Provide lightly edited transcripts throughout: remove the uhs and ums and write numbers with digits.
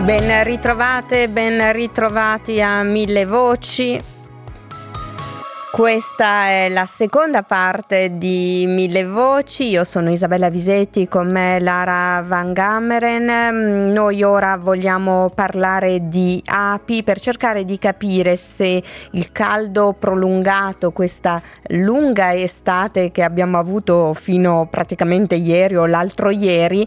Ben ritrovate, ben ritrovati a Mille Voci. Questa è la seconda parte di Mille Voci. Io sono Isabella Visetti, con me Lara Van Gameren. Noi ora vogliamo parlare di api per cercare di capire se il caldo prolungato, questa lunga estate che abbiamo avuto fino praticamente ieri o l'altro ieri,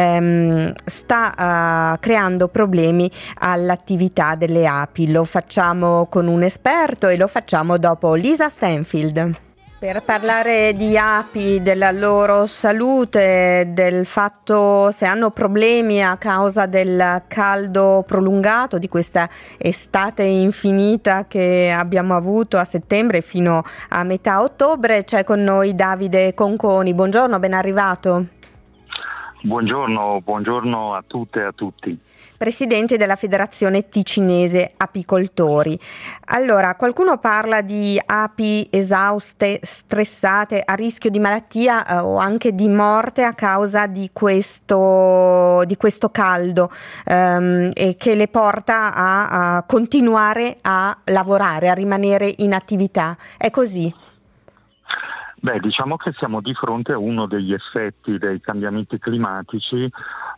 sta creando problemi all'attività delle api. Lo facciamo con un esperto e lo facciamo dopo Lisa Stanfield. Per parlare di api, della loro salute, del fatto se hanno problemi a causa del caldo prolungato, di questa estate infinita che abbiamo avuto a settembre fino a metà ottobre, c'è con noi Davide Conconi. Buongiorno, ben arrivato. Buongiorno a tutte e a tutti. Presidente della Federazione Ticinese Apicoltori. Allora, qualcuno parla di api esauste, stressate, a rischio di malattia o anche di morte a causa di questo caldo e che le porta a continuare a lavorare, a rimanere in attività. È così? Diciamo che siamo di fronte a uno degli effetti dei cambiamenti climatici,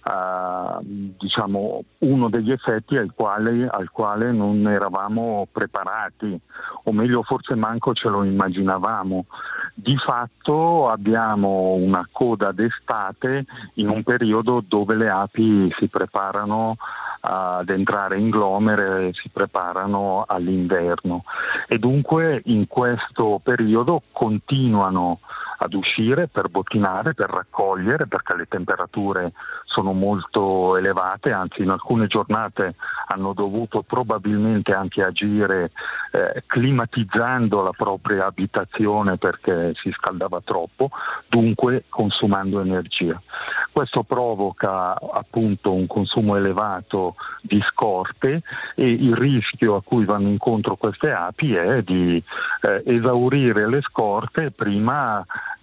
uno degli effetti al quale non eravamo preparati, o meglio forse manco ce lo immaginavamo. Di fatto abbiamo una coda d'estate in un periodo dove le api si preparano ad entrare in glomere, si preparano all'inverno e dunque in questo periodo continuano ad uscire per bottinare, per raccogliere, perché le temperature sono molto elevate, anzi in alcune giornate hanno dovuto probabilmente anche agire climatizzando la propria abitazione perché si scaldava troppo, dunque consumando energia. Questo provoca appunto un consumo elevato di scorte e il rischio a cui vanno incontro queste api è di esaurire le scorte prima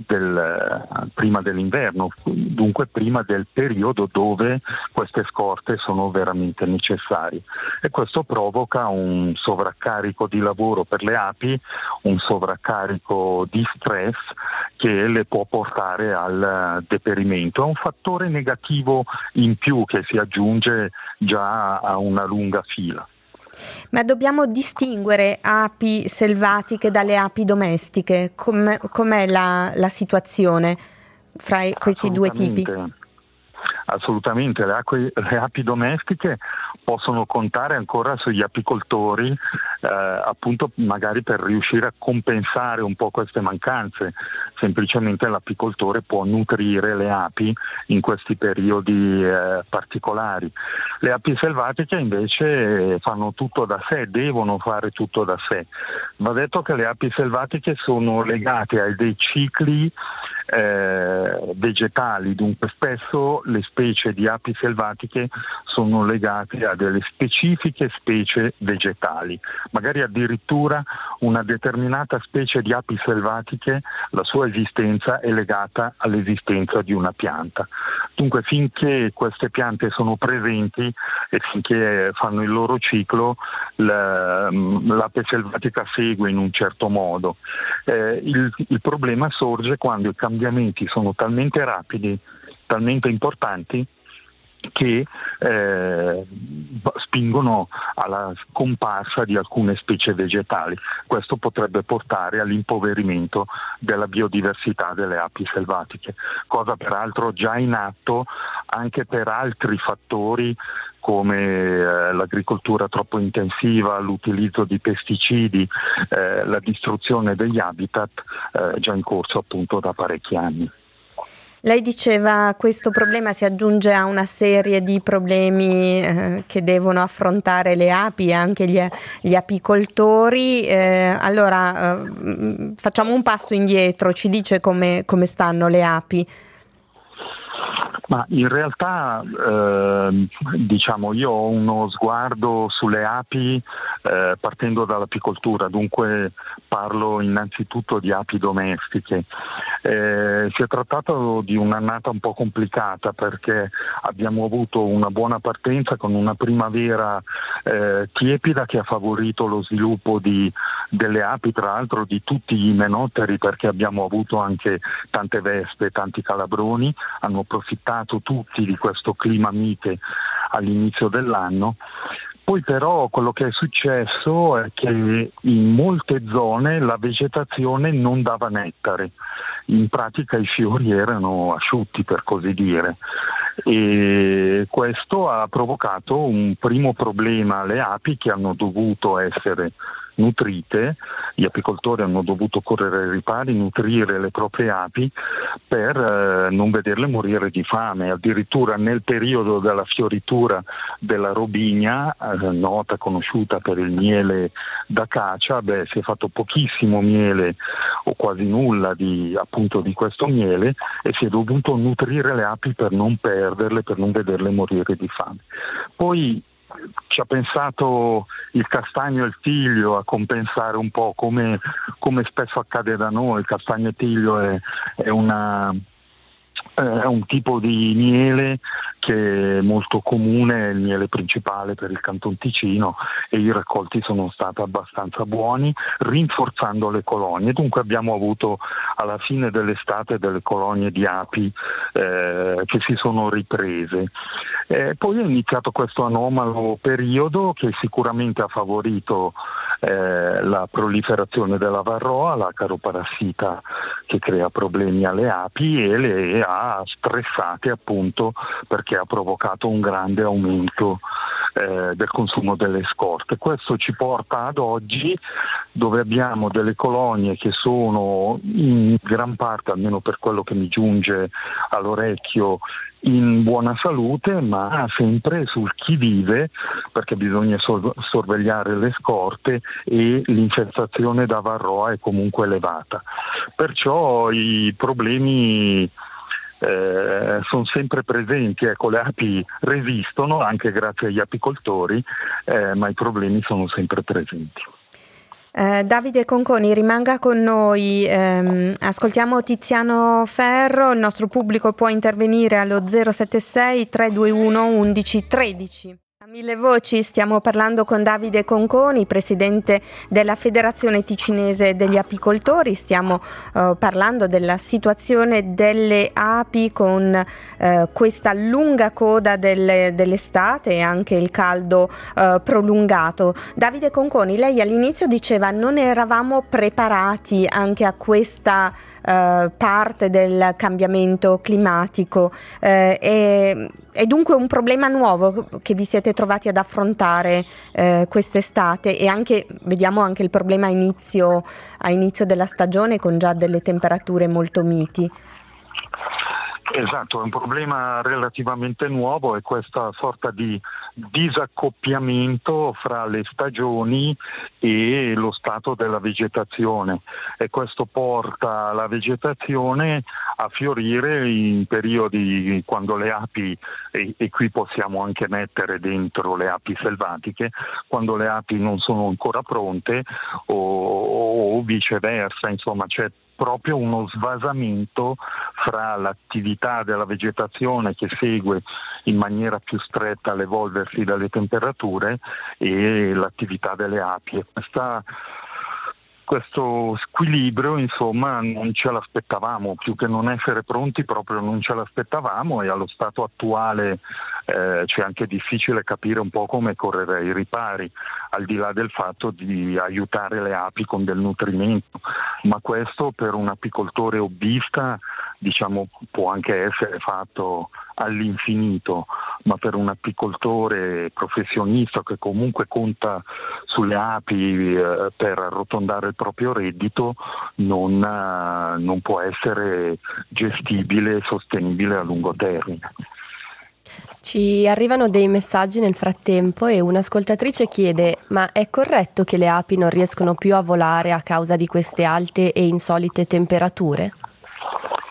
dell'inverno, dunque prima del periodo dove queste scorte sono veramente necessarie, e questo provoca un sovraccarico di lavoro per le api, un sovraccarico di stress che le può portare al deperimento. È un fattore negativo in più che si aggiunge già a una lunga fila. Ma dobbiamo distinguere api selvatiche dalle api domestiche? Com'è la situazione fra questi due tipi? Assolutamente, le api domestiche possono contare ancora sugli apicoltori appunto magari per riuscire a compensare un po' queste mancanze. Semplicemente l'apicoltore può nutrire le api in questi periodi particolari. Le api selvatiche invece fanno tutto da sé, devono fare tutto da sé. Va detto che le api selvatiche sono legate a dei cicli vegetali, dunque spesso le specie di api selvatiche sono legate a delle specifiche specie vegetali, magari addirittura una determinata specie di api selvatiche, la sua esistenza è legata all'esistenza di una pianta. Dunque finché queste piante sono presenti e finché fanno il loro ciclo, l'ape selvatica segue in un certo modo. Il problema sorge quando i cambiamenti sono talmente rapidi, talmente importanti, che spingono alla scomparsa di alcune specie vegetali. Questo potrebbe portare all'impoverimento della biodiversità delle api selvatiche, cosa peraltro già in atto anche per altri fattori come l'agricoltura troppo intensiva, l'utilizzo di pesticidi, la distruzione degli habitat già in corso appunto da parecchi anni. Lei diceva questo problema si aggiunge a una serie di problemi che devono affrontare le api e anche gli apicoltori. Allora facciamo un passo indietro, ci dice come stanno le api? Ma in realtà diciamo io ho uno sguardo sulle api partendo dall'apicoltura, dunque parlo innanzitutto di api domestiche. Si è trattato di un'annata un po' complicata perché abbiamo avuto una buona partenza con una primavera tiepida che ha favorito lo sviluppo delle api, tra l'altro di tutti gli imenotteri, perché abbiamo avuto anche tante vespe, tanti calabroni, hanno approfittato tutti di questo clima mite all'inizio dell'anno. Poi però quello che è successo è che in molte zone la vegetazione non dava nettare, in pratica i fiori erano asciutti, per così dire, e questo ha provocato un primo problema alle api che hanno dovuto essere nutrite. Gli apicoltori hanno dovuto correre ai ripari, nutrire le proprie api per non vederle morire di fame. Addirittura nel periodo della fioritura della robigna, nota, conosciuta per il miele d'acacia, si è fatto pochissimo miele o quasi nulla di questo miele, e si è dovuto nutrire le api per non perderle, per non vederle morire di fame. Poi ci ha pensato il castagno e il tiglio a compensare un po', come spesso accade da noi. Il castagno e tiglio è un tipo di miele che è molto comune, è il miele principale per il Canton Ticino, e i raccolti sono stati abbastanza buoni, rinforzando le colonie. Dunque abbiamo avuto alla fine dell'estate delle colonie di api che si sono riprese. Poi è iniziato questo anomalo periodo che sicuramente ha favorito la proliferazione della varroa, l'acaroparassita che crea problemi alle api, e le ha stressate appunto perché ha provocato un grande aumento del consumo delle scorte. Questo ci porta ad oggi, dove abbiamo delle colonie che sono in gran parte, almeno per quello che mi giunge all'orecchio, in buona salute, ma sempre sul chi vive, perché bisogna sorvegliare le scorte e l'infestazione da varroa è comunque elevata. Perciò i problemi sono sempre presenti. Ecco, le api resistono anche grazie agli apicoltori, ma i problemi sono sempre presenti. Davide Conconi, rimanga con noi, ascoltiamo Tiziano Ferro. Il nostro pubblico può intervenire allo 076 321 1113. A Mille Voci stiamo parlando con Davide Conconi, presidente della Federazione Ticinese degli Apicoltori. Stiamo parlando della situazione delle api con questa lunga coda dell'estate e anche il caldo prolungato. Davide Conconi, lei all'inizio diceva non eravamo preparati anche a questa parte del cambiamento climatico, è dunque un problema nuovo che vi siete trovati ad affrontare quest'estate, e anche vediamo anche il problema a inizio della stagione con già delle temperature molto miti. Esatto, è un problema relativamente nuovo, è questa sorta di disaccoppiamento fra le stagioni e lo stato della vegetazione, e questo porta la vegetazione a fiorire in periodi quando le api, e qui possiamo anche mettere dentro le api selvatiche, quando le api non sono ancora pronte o viceversa. Insomma, c'è proprio uno svasamento fra l'attività della vegetazione che segue in maniera più stretta l'evolversi delle temperature e l'attività delle api. E questo squilibrio, insomma, non ce l'aspettavamo, più che non essere pronti proprio non ce l'aspettavamo, e allo stato attuale c'è anche difficile capire un po' come correre ai ripari, al di là del fatto di aiutare le api con del nutrimento, ma questo per un apicoltore hobbista, diciamo, può anche essere fatto all'infinito, ma per un apicoltore professionista che comunque conta sulle api per arrotondare il proprio reddito non può essere gestibile e sostenibile a lungo termine. Ci arrivano dei messaggi nel frattempo e un'ascoltatrice chiede: ma è corretto che le api non riescono più a volare a causa di queste alte e insolite temperature?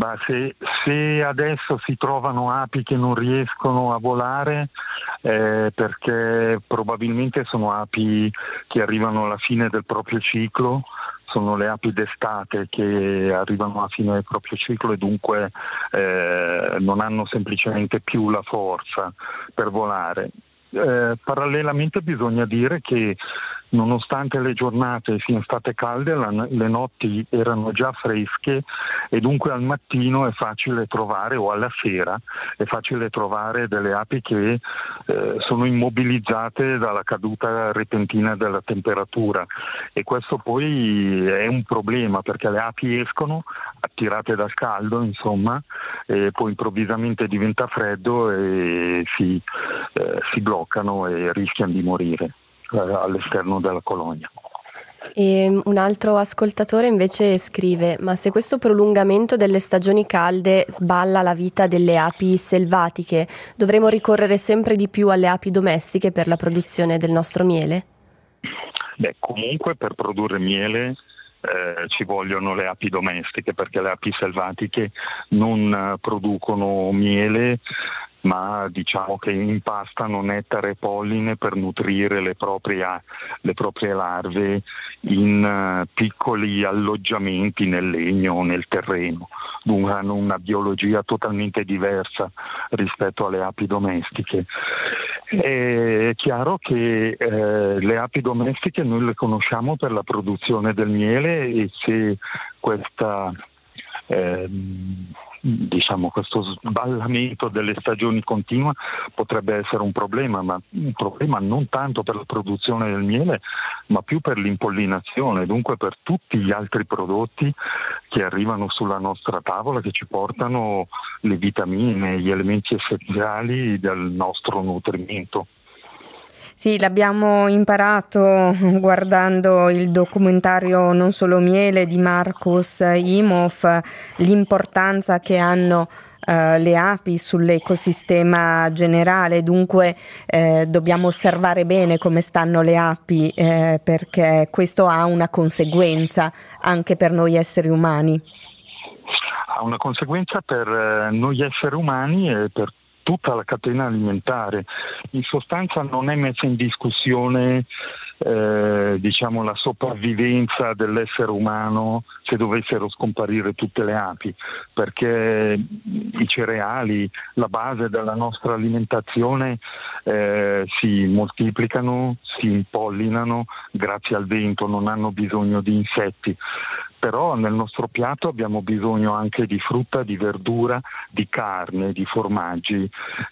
Ma se adesso si trovano api che non riescono a volare, perché probabilmente sono api che arrivano alla fine del proprio ciclo, sono le api d'estate che arrivano alla fine del proprio ciclo e dunque non hanno semplicemente più la forza per volare. Parallelamente bisogna dire che nonostante le giornate siano state calde, le notti erano già fresche e dunque al mattino è facile trovare, o alla sera è facile trovare delle api che sono immobilizzate dalla caduta repentina della temperatura, e questo poi è un problema perché le api escono attirate dal caldo, insomma, e poi improvvisamente diventa freddo e si bloccano e rischiano di morire all'esterno della colonia. E un altro ascoltatore invece scrive: ma se questo prolungamento delle stagioni calde sballa la vita delle api selvatiche, dovremo ricorrere sempre di più alle api domestiche per la produzione del nostro miele? Comunque per produrre miele ci vogliono le api domestiche, perché le api selvatiche non producono miele, ma diciamo che impastano nettare e polline per nutrire le proprie larve in piccoli alloggiamenti nel legno o nel terreno. Dunque hanno una biologia totalmente diversa rispetto alle api domestiche. È chiaro che le api domestiche noi le conosciamo per la produzione del miele, e se questo sballamento delle stagioni continua potrebbe essere un problema, ma un problema non tanto per la produzione del miele, ma più per l'impollinazione, dunque per tutti gli altri prodotti che arrivano sulla nostra tavola, che ci portano le vitamine, gli elementi essenziali del nostro nutrimento. Sì, l'abbiamo imparato guardando il documentario Non solo miele di Markus Imhoff, l'importanza che hanno le api sull'ecosistema generale, dunque dobbiamo osservare bene come stanno le api, perché questo ha una conseguenza anche per noi esseri umani. Ha una conseguenza per noi esseri umani e per tutta la catena alimentare. In sostanza non è messa in discussione la sopravvivenza dell'essere umano se dovessero scomparire tutte le api, perché i cereali, la base della nostra alimentazione, si moltiplicano, si impollinano grazie al vento, non hanno bisogno di insetti. Però nel nostro piatto abbiamo bisogno anche di frutta, di verdura, di carne, di formaggi,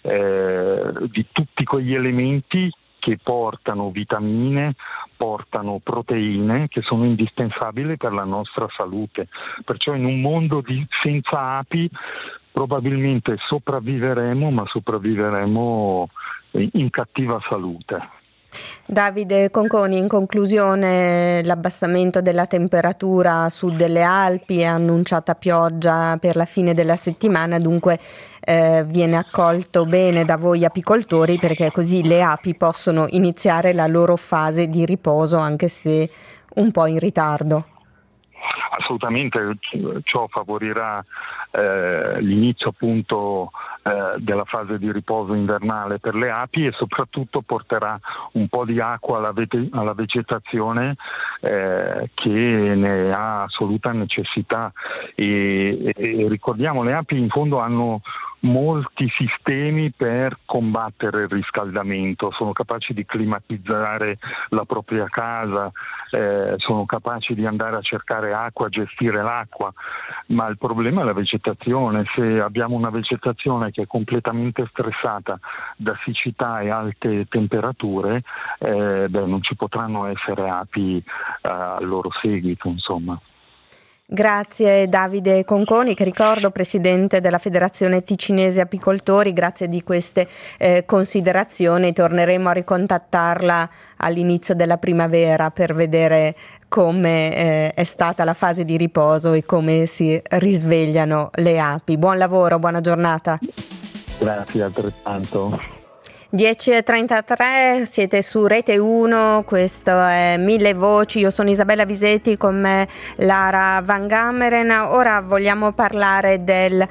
di tutti quegli elementi che portano vitamine, portano proteine che sono indispensabili per la nostra salute. Perciò in un mondo senza api probabilmente sopravviveremo, ma sopravviveremo in cattiva salute. Davide Conconi, in conclusione, l'abbassamento della temperatura a sud delle Alpi è annunciata pioggia per la fine della settimana, dunque viene accolto bene da voi apicoltori, perché così le api possono iniziare la loro fase di riposo, anche se un po' in ritardo. Assolutamente, ciò favorirà l'inizio appunto della fase di riposo invernale per le api, e soprattutto porterà un po' di acqua alla vegetazione che ne ha assoluta necessità, e ricordiamo, le api in fondo hanno molti sistemi per combattere il riscaldamento, sono capaci di climatizzare la propria casa, sono capaci di andare a cercare acqua, gestire l'acqua, ma il problema è la vegetazione. Se abbiamo una vegetazione che è completamente stressata da siccità e alte temperature, non ci potranno essere api al loro seguito, insomma. Grazie Davide Conconi, che ricordo presidente della Federazione Ticinese Apicoltori, grazie di queste considerazioni. Torneremo a ricontattarla all'inizio della primavera per vedere come è stata la fase di riposo e come si risvegliano le api. Buon lavoro, buona giornata. Grazie altrettanto. 10:33, siete su Rete 1, questo è Mille Voci, io sono Isabella Visetti, con me Lara Van Gameren. Ora vogliamo parlare del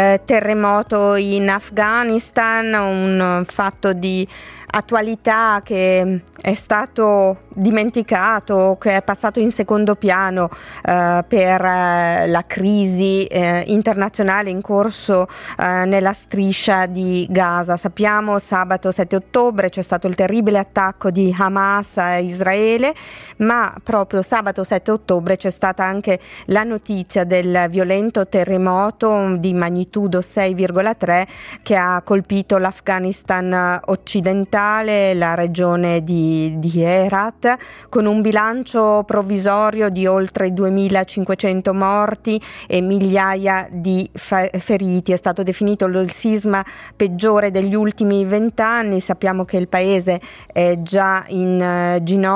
terremoto in Afghanistan, un fatto di attualità che è stato dimenticato, che è passato in secondo piano per la crisi internazionale in corso nella striscia di Gaza. Sappiamo, sabato 7 ottobre c'è stato il terribile attacco di Hamas a Israele, ma proprio sabato 7 ottobre c'è stata anche la notizia del violento terremoto di magnitudo 6,3 che ha colpito l'Afghanistan occidentale, la regione di Herat, con un bilancio provvisorio di oltre 2.500 morti e migliaia di feriti. È stato definito il sisma peggiore degli ultimi 20 anni. Sappiamo che il paese è già in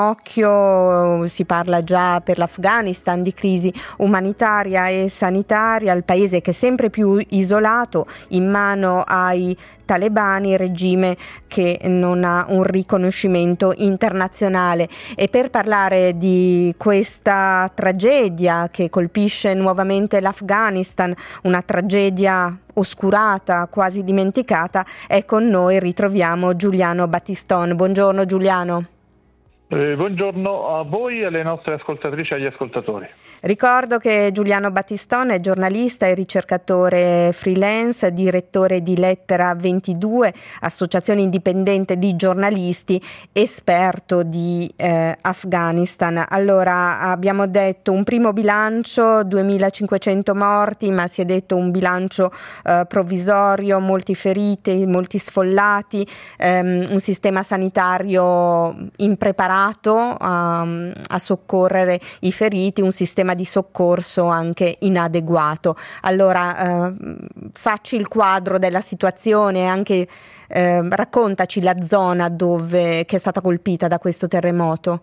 ginocchio, si parla già per l'Afghanistan di crisi umanitaria e sanitaria, il paese che è sempre più isolato in mano ai talebani, regime che non ha un riconoscimento internazionale. E per parlare di questa tragedia che colpisce nuovamente l'Afghanistan, una tragedia oscurata, quasi dimenticata, è con noi, ritroviamo Giuliano Battiston. Buongiorno Giuliano. Buongiorno a voi e alle nostre ascoltatrici e agli ascoltatori. Ricordo che Giuliano Battiston è giornalista e ricercatore freelance, direttore di Lettera 22, associazione indipendente di giornalisti, esperto di Afghanistan. Allora, abbiamo detto un primo bilancio, 2.500 morti, ma si è detto un bilancio provvisorio, molti feriti, molti sfollati, un sistema sanitario impreparato a soccorrere i feriti, un sistema di soccorso anche inadeguato. Allora, facci il quadro della situazione, anche raccontaci la zona che è stata colpita da questo terremoto.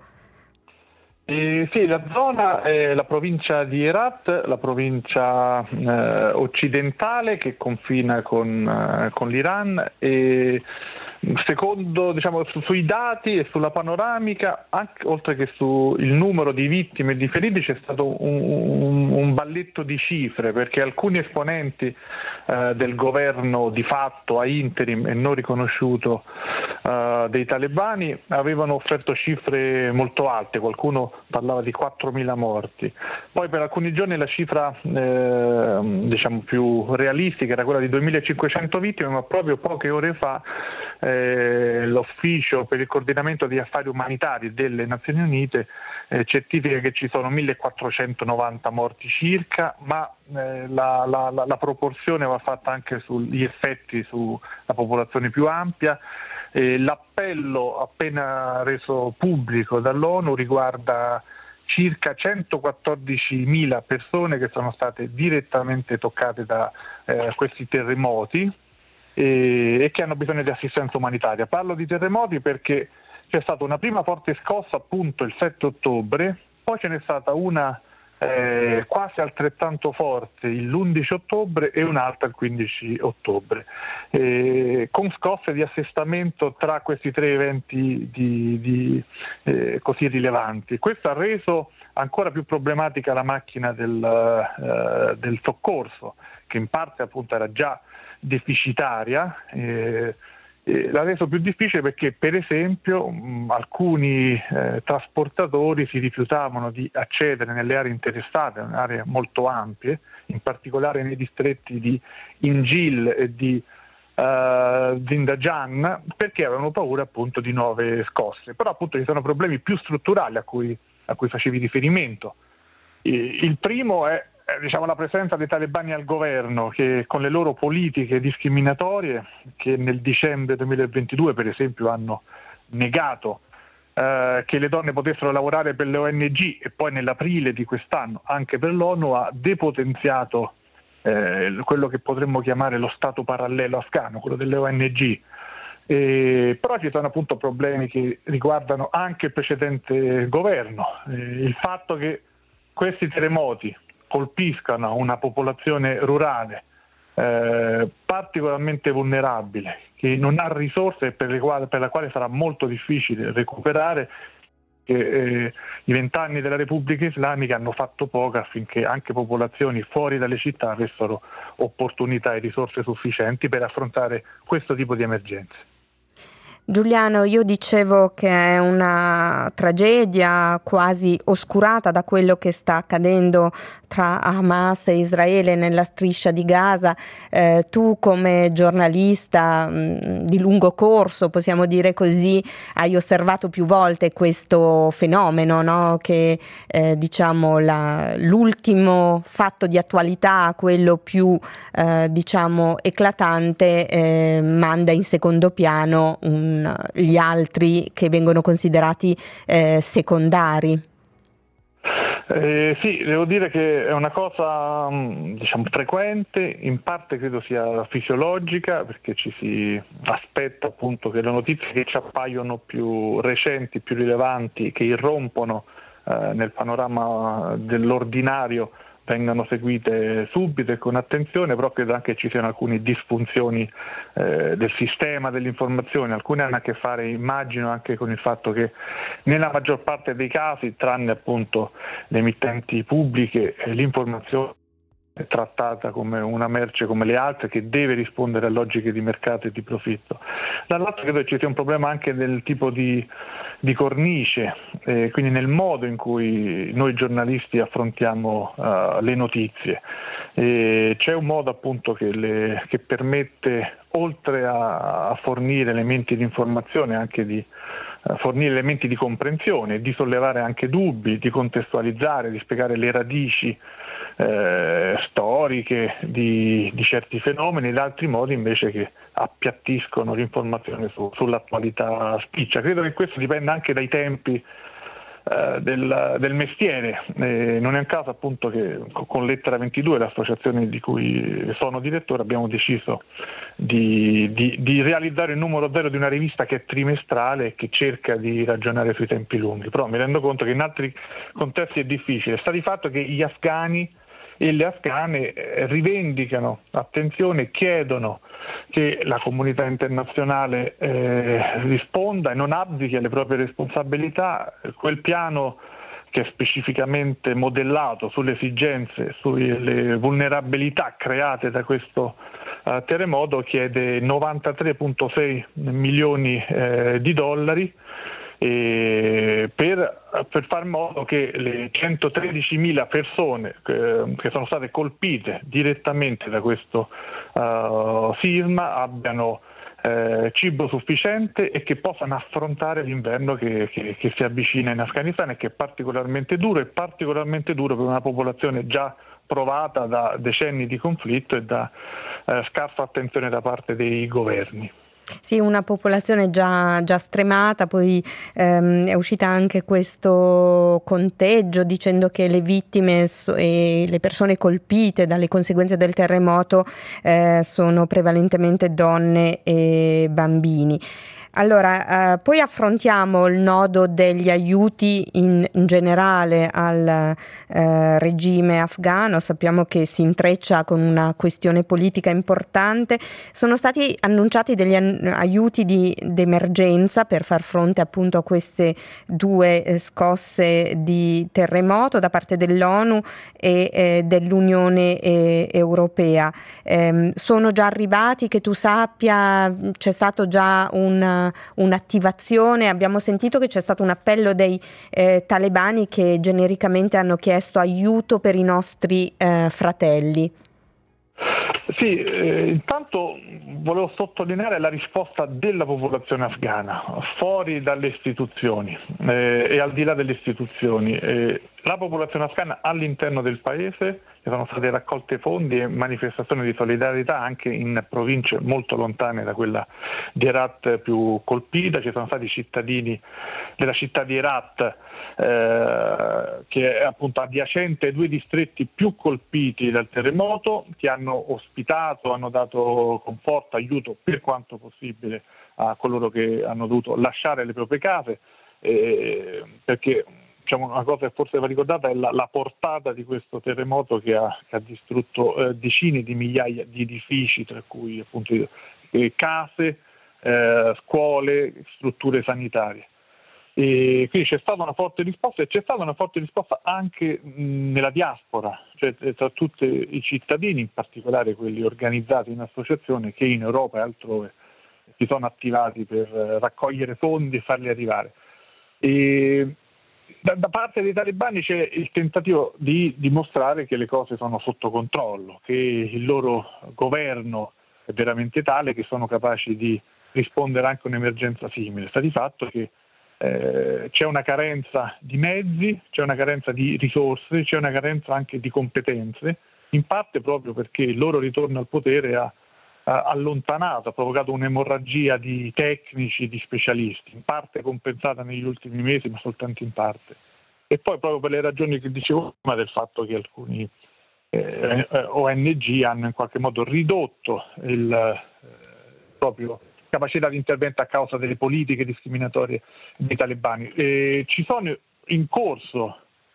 Sì, la zona è la provincia di Herat, la provincia occidentale che confina con l'Iran, e secondo, sui dati e sulla panoramica, anche, oltre che sul numero di vittime e di feriti, c'è stato un balletto di cifre, perché alcuni esponenti del governo di fatto a interim e non riconosciuto dei talebani avevano offerto cifre molto alte, qualcuno parlava di 4.000 morti. Poi per alcuni giorni la cifra più realistica era quella di 2.500 vittime, ma proprio poche ore fa l'Ufficio per il coordinamento degli affari umanitari delle Nazioni Unite certifica che ci sono 1.490 morti circa, ma la proporzione va fatta anche sugli effetti sulla popolazione più ampia. L'appello appena reso pubblico dall'ONU riguarda circa 114.000 persone che sono state direttamente toccate da questi terremoti e che hanno bisogno di assistenza umanitaria. Parlo di terremoti perché c'è stata una prima forte scossa appunto il 7 ottobre, poi ce n'è stata una quasi altrettanto forte l'11 ottobre e un'altra il 15 ottobre, con scosse di assestamento tra questi tre eventi così rilevanti. Questo ha reso ancora più problematica la macchina del soccorso, che in parte appunto era già deficitaria. L'ha reso più difficile perché, per esempio, alcuni trasportatori si rifiutavano di accedere nelle aree interessate, aree molto ampie, in particolare nei distretti di Injil e di Zindajan, perché avevano paura appunto di nuove scosse. Però appunto ci sono problemi più strutturali a cui facevi riferimento. Il primo è la presenza dei talebani al governo, che con le loro politiche discriminatorie, che nel dicembre 2022 per esempio hanno negato che le donne potessero lavorare per le ONG, e poi nell'aprile di quest'anno anche per l'ONU, ha depotenziato quello che potremmo chiamare lo stato parallelo afghano, quello delle ONG. Però ci sono appunto problemi che riguardano anche il precedente governo, il fatto che questi terremoti colpiscano una popolazione rurale particolarmente vulnerabile, che non ha risorse e per la quale sarà molto difficile recuperare, che i 20 anni della Repubblica Islamica hanno fatto poco affinché anche popolazioni fuori dalle città avessero opportunità e risorse sufficienti per affrontare questo tipo di emergenze. Giuliano, io dicevo che è una tragedia quasi oscurata da quello che sta accadendo tra Hamas e Israele nella striscia di Gaza. Tu come giornalista di lungo corso, possiamo dire così, hai osservato più volte questo fenomeno, no? Che diciamo l'ultimo fatto di attualità, quello più diciamo eclatante, manda in secondo piano gli altri che vengono considerati secondari. Sì, devo dire che è una cosa diciamo frequente, in parte credo sia fisiologica, perché ci si aspetta appunto che le notizie che ci appaiono più recenti, più rilevanti, che irrompono nel panorama dell'ordinario vengano seguite subito e con attenzione, però credo anche ci siano alcune disfunzioni del sistema dell'informazione. Alcune hanno a che fare, immagino, anche con il fatto che nella maggior parte dei casi, tranne appunto le emittenti pubbliche, l'informazione è trattata come una merce come le altre che deve rispondere a logiche di mercato e di profitto. Dall'altro credo che ci sia un problema anche del tipo di cornice, quindi nel modo in cui noi giornalisti affrontiamo le notizie. C'è un modo appunto che permette, oltre a fornire elementi di informazione, anche di fornire elementi di comprensione, di sollevare anche dubbi, di contestualizzare, di spiegare le radici storiche di certi fenomeni, ed altri modi invece che appiattiscono l'informazione sull'attualità spiccia. Credo che questo dipenda anche dai tempi del mestiere. Non è un caso appunto che con Lettera 22, l'associazione di cui sono direttore, abbiamo deciso di realizzare il numero 0 di una rivista che è trimestrale e che cerca di ragionare sui tempi lunghi. Però mi rendo conto che in altri contesti è difficile. Sta di fatto che gli afghani e le afghane rivendicano attenzione, chiedono che la comunità internazionale risponda e non abdichi alle proprie responsabilità. Quel piano che è specificamente modellato sulle esigenze, sulle vulnerabilità create da questo terremoto, chiede 93,6 milioni di dollari per far modo che le 113.000 persone che sono state colpite direttamente da questo sisma abbiano cibo sufficiente e che possano affrontare l'inverno che si avvicina in Afghanistan e che è particolarmente duro per una popolazione già provata da decenni di conflitto e da scarsa attenzione da parte dei governi. Sì, una popolazione già stremata, poi è uscita anche questo conteggio dicendo che le vittime e le persone colpite dalle conseguenze del terremoto sono prevalentemente donne e bambini. Allora, poi affrontiamo il nodo degli aiuti in generale al regime afghano. Sappiamo che si intreccia con una questione politica importante. Sono stati annunciati degli aiuti d'emergenza per far fronte appunto a queste due scosse di terremoto da parte dell'ONU e dell'Unione Europea. Sono già arrivati, che tu sappia? C'è stato già un'attivazione? Abbiamo sentito che c'è stato un appello dei talebani che genericamente hanno chiesto aiuto per i nostri fratelli. Sì, intanto volevo sottolineare la risposta della popolazione afghana, fuori dalle istituzioni e al di là delle istituzioni. La popolazione afghana all'interno del paese, sono state raccolte fondi e manifestazioni di solidarietà anche in province molto lontane da quella di Herat più colpita. Ci sono stati cittadini della città di Herat che è appunto adiacente ai due distretti più colpiti dal terremoto, che hanno ospitato, hanno dato conforto, aiuto per quanto possibile a coloro che hanno dovuto lasciare le proprie case, perché una cosa che forse va ricordata è la portata di questo terremoto che ha distrutto decine di migliaia di edifici, tra cui appunto case, scuole, strutture sanitarie. E quindi c'è stata una forte risposta, e c'è stata una forte risposta anche nella diaspora, cioè tra tutti i cittadini, in particolare quelli organizzati in associazione, che in Europa e altrove si sono attivati per raccogliere fondi e farli arrivare. E da parte dei talebani c'è il tentativo di dimostrare che le cose sono sotto controllo, che il loro governo è veramente tale che sono capaci di rispondere anche a un'emergenza simile. Sta di fatto che c'è una carenza di mezzi, c'è una carenza di risorse, c'è una carenza anche di competenze, in parte proprio perché il loro ritorno al potere ha allontanato, ha provocato un'emorragia di tecnici, di specialisti, in parte compensata negli ultimi mesi, ma soltanto in parte. E poi proprio per le ragioni che dicevo prima, del fatto che alcuni ONG hanno in qualche modo ridotto il proprio capacità di intervento a causa delle politiche discriminatorie dei talebani. Ci sono in corso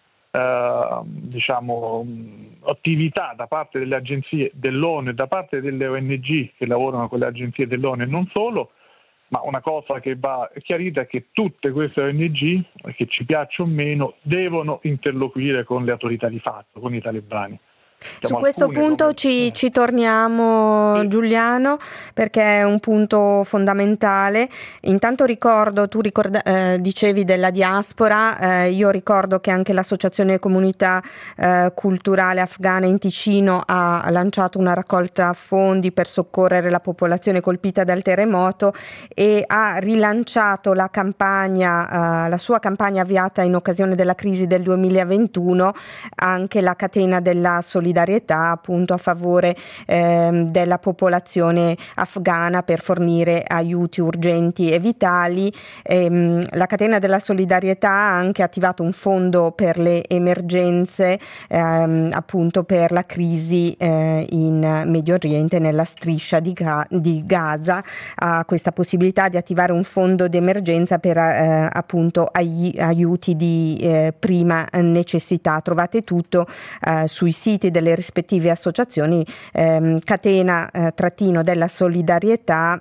attività da parte delle agenzie dell'ONU e da parte delle ONG che lavorano con le agenzie dell'ONU e non solo, ma una cosa che va chiarita è che tutte queste ONG, che ci piacciono o meno, devono interloquire con le autorità di fatto, con i talebani. Su questo punto ci torniamo, sì. Giuliano, perché è un punto fondamentale. Intanto ricordo, tu dicevi della diaspora, io ricordo che anche l'Associazione Comunità Culturale Afghana in Ticino ha lanciato una raccolta fondi per soccorrere la popolazione colpita dal terremoto e ha rilanciato la campagna, la sua campagna avviata in occasione della crisi del 2021, anche la catena della solidarietà appunto a favore della popolazione afghana per fornire aiuti urgenti e vitali. La catena della solidarietà ha anche attivato un fondo per le emergenze appunto per la crisi in Medio Oriente, nella striscia di Gaza. Ha questa possibilità di attivare un fondo di emergenza per appunto aiuti di prima necessità. Trovate tutto sui siti delle rispettive associazioni, catena trattino della solidarietà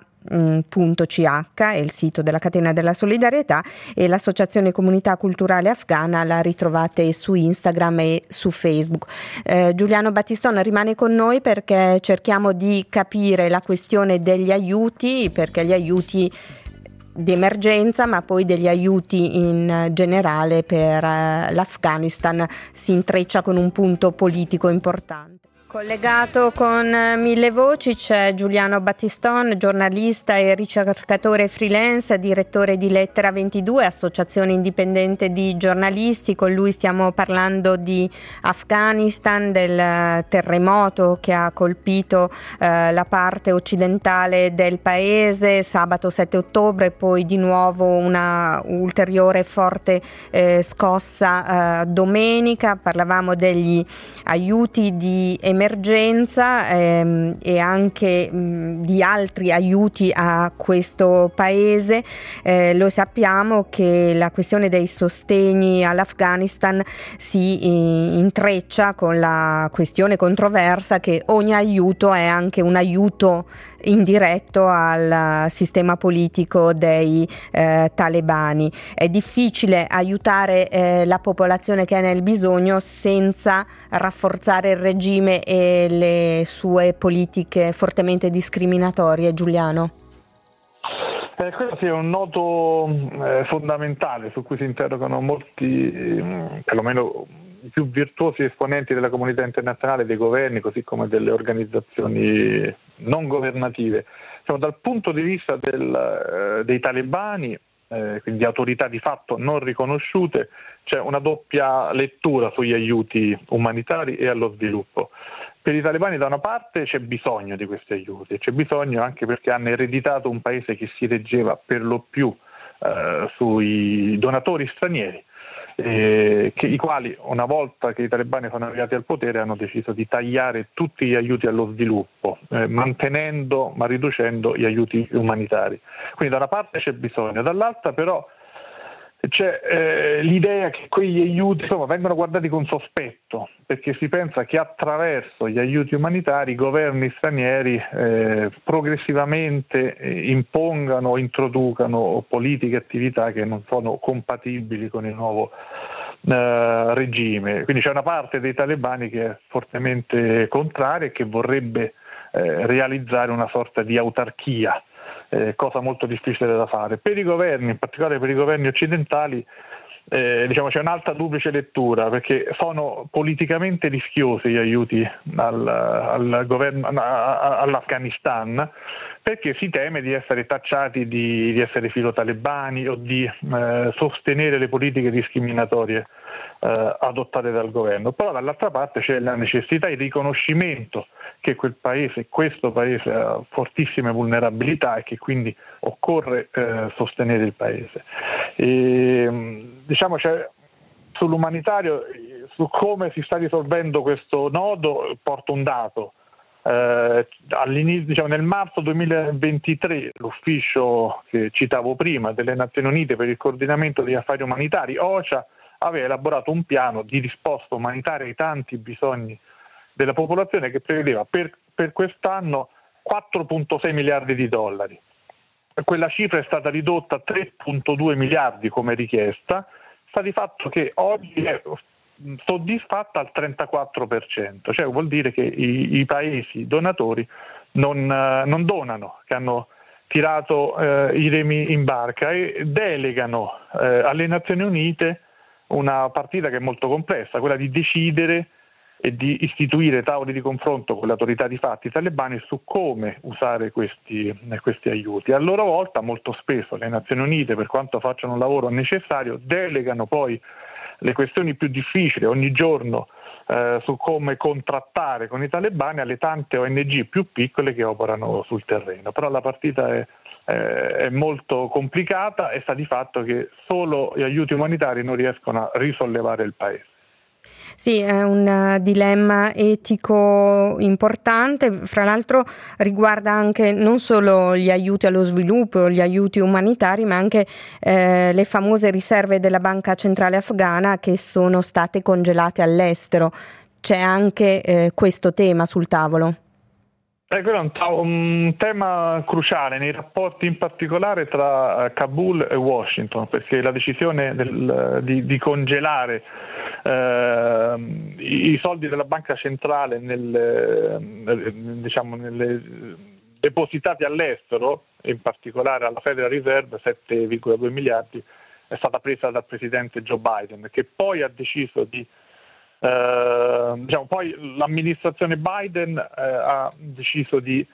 .ch è il sito della catena della solidarietà, e l'Associazione Comunità Culturale Afghana la ritrovate su Instagram e su Facebook. Giuliano Battistone rimane con noi perché cerchiamo di capire la questione degli aiuti, perché gli aiuti di emergenza, ma poi degli aiuti in generale per l'Afghanistan si intreccia con un punto politico importante. Collegato con Mille Voci c'è Giuliano Battistone, giornalista e ricercatore freelance, direttore di Lettera 22, associazione indipendente di giornalisti. Con lui stiamo parlando di Afghanistan, del terremoto che ha colpito la parte occidentale del paese sabato 7 ottobre, poi di nuovo una ulteriore forte scossa domenica. Parlavamo degli aiuti di emergenza e anche di altri aiuti a questo paese. Lo sappiamo che la questione dei sostegni all'Afghanistan si intreccia con la questione controversa che ogni aiuto è anche un aiuto indiretto al sistema politico dei talebani. È difficile aiutare la popolazione che è nel bisogno senza rafforzare il regime e le sue politiche fortemente discriminatorie. Giuliano? Questo sì, è un nodo fondamentale su cui si interrogano molti, perlomeno i più virtuosi esponenti della comunità internazionale, dei governi, così come delle organizzazioni non governative. Dal punto di vista dei talebani, quindi autorità di fatto non riconosciute, c'è una doppia lettura sugli aiuti umanitari e allo sviluppo. Per i talebani da una parte c'è bisogno di questi aiuti, c'è bisogno anche perché hanno ereditato un paese che si reggeva per lo più sui donatori stranieri, i quali una volta che i talebani sono arrivati al potere hanno deciso di tagliare tutti gli aiuti allo sviluppo, mantenendo ma riducendo gli aiuti umanitari. Quindi da una parte c'è bisogno, dall'altra però c'è l'idea che quegli aiuti vengono guardati con sospetto, perché si pensa che attraverso gli aiuti umanitari i governi stranieri progressivamente impongano o introducano politiche e attività che non sono compatibili con il nuovo regime. Quindi c'è una parte dei talebani che è fortemente contraria e che vorrebbe realizzare una sorta di autarchia, cosa molto difficile da fare. Per i governi, in particolare per i governi occidentali, c'è un'altra duplice lettura, perché sono politicamente rischiosi gli aiuti al governo, all'Afghanistan, perché si teme di essere tacciati di essere filotalebani o di sostenere le politiche discriminatorie adottate dal governo. Però dall'altra parte c'è la necessità di riconoscimento che questo paese ha fortissime vulnerabilità e che quindi occorre sostenere il paese. C'è sull'umanitario, su come si sta risolvendo questo nodo, porto un dato. Nel marzo 2023 l'ufficio che citavo prima delle Nazioni Unite per il coordinamento degli affari umanitari, OCHA, aveva elaborato un piano di risposta umanitaria ai tanti bisogni della popolazione che prevedeva per quest'anno 4,6 miliardi di dollari. Quella cifra è stata ridotta a 3,2 miliardi come richiesta, sta di fatto che oggi è soddisfatta al 34%, cioè vuol dire che i paesi donatori non donano, che hanno tirato i remi in barca e delegano alle Nazioni Unite una partita che è molto complessa, quella di decidere e di istituire tavoli di confronto con le autorità di fatti talebane su come usare questi aiuti. A loro volta, molto spesso, le Nazioni Unite, per quanto facciano un lavoro necessario, delegano poi le questioni più difficili ogni giorno su come contrattare con i talebani alle tante ONG più piccole che operano sul terreno. Però la partita è molto complicata e sta di fatto che solo gli aiuti umanitari non riescono a risollevare il paese. Sì, è un dilemma etico importante, fra l'altro riguarda anche non solo gli aiuti allo sviluppo, gli aiuti umanitari, ma anche le famose riserve della Banca Centrale Afghana che sono state congelate all'estero. C'è anche questo tema sul tavolo. Quello è un tema cruciale nei rapporti in particolare tra Kabul e Washington, perché la decisione di congelare i soldi della banca centrale depositati all'estero, in particolare alla Federal Reserve, 7,2 miliardi, è stata presa dal presidente Joe Biden, che poi ha deciso di poi l'amministrazione Biden ha deciso di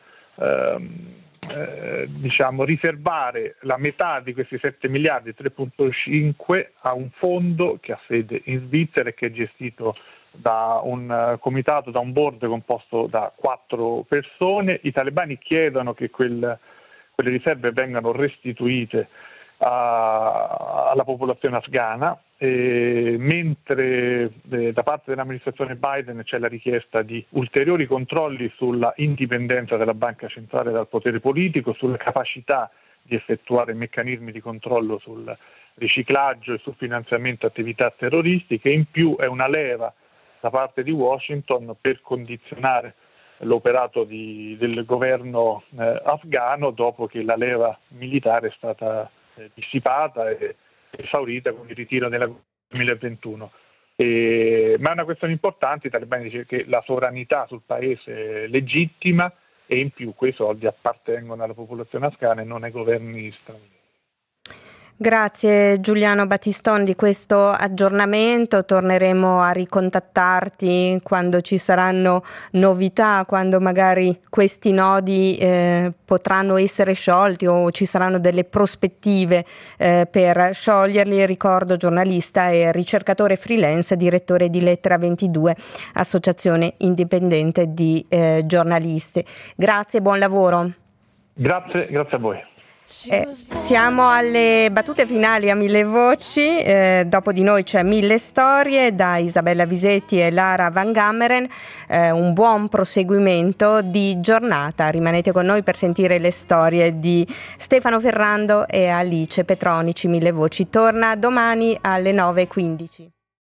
riservare la metà di questi 7 miliardi, 3,5, a un fondo che ha sede in Svizzera e che è gestito da un comitato, da un board composto da 4 persone. I talebani chiedono che quelle riserve vengano restituite alla popolazione afghana, mentre da parte dell'amministrazione Biden c'è la richiesta di ulteriori controlli sulla indipendenza della banca centrale dal potere politico, sulla capacità di effettuare meccanismi di controllo sul riciclaggio e sul finanziamento di attività terroristiche. In più è una leva da parte di Washington per condizionare l'operato del governo afghano dopo che la leva militare è stata dissipata e esaurita con il ritiro nel 2021. Ma è una questione importante. I talebani dicono che la sovranità sul paese è legittima e in più quei soldi appartengono alla popolazione afghana e non ai governi stranieri. Grazie Giuliano Battiston di questo aggiornamento, torneremo a ricontattarti quando ci saranno novità, quando magari questi nodi potranno essere sciolti o ci saranno delle prospettive per scioglierli. Ricordo giornalista e ricercatore freelance, direttore di Lettera 22, associazione indipendente di giornalisti. Grazie, buon lavoro. Grazie a voi. Siamo alle battute finali a Mille Voci, dopo di noi c'è Mille Storie da Isabella Visetti e Lara Van Gammeren, un buon proseguimento di giornata, rimanete con noi per sentire le storie di Stefano Ferrando e Alice Petronici. Mille Voci torna domani alle 9:15.